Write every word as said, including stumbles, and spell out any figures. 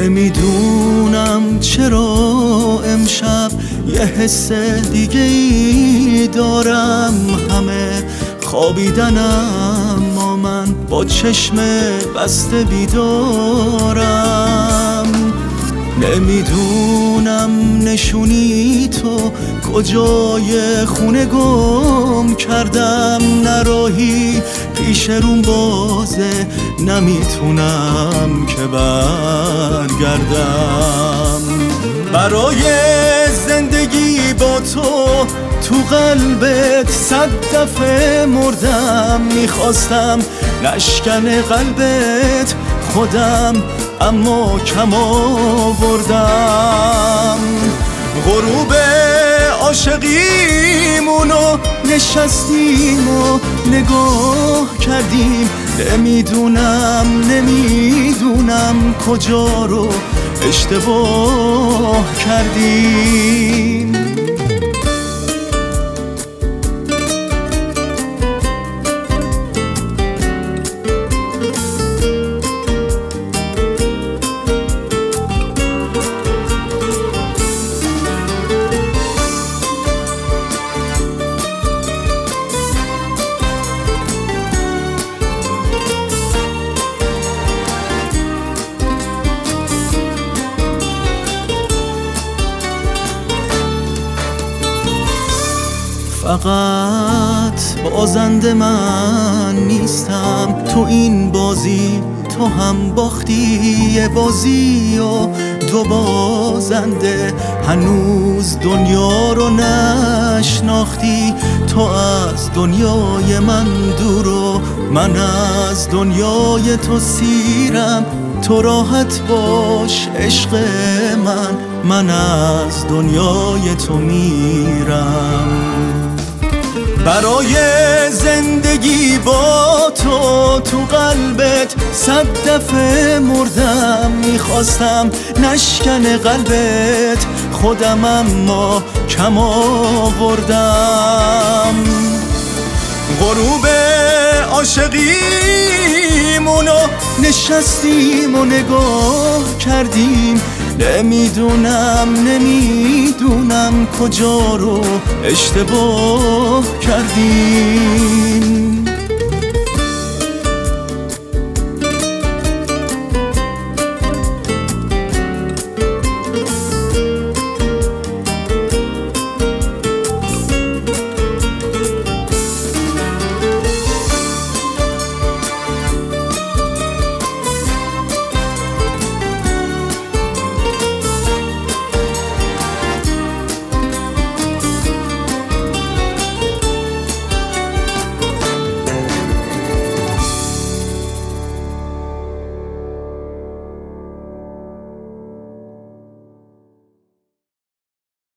نمیدونم چرا امشب یه حس دیگه ای دارم. همه خوابیدنم اما من با چشم بسته بیدارم. نمیدونم نشونی تو کجای خونه گم کردم. نراهی پیش روم بازه نمیتونم که برگردم. برای زندگی با تو تو قلبت صد دفعه مردم. میخواستم نشکن قلبت خودم اما کم آوردم. غروب عاشقیمونو نشستیم و نگاه کردیم. نمیدونم نمیدونم کجا رو اشتباه کردیم. فقط بازنده من نیستم تو این بازی. تو هم باختی یه بازی و دو بازنده. هنوز دنیا رو نشناختی. تو از دنیای من دور و من از دنیای تو سیرم. تو راحت باش عشق من، من از دنیای تو میرم. برای زندگی با تو تو قلبت صد دفعه مردم. میخواستم نشکن قلبت خودم اما کم آوردم. غروب عاشقیمونو نشستیم و نگاه کردیم. نمیدونم نمیدونم کجا رو اشتباه کردیم.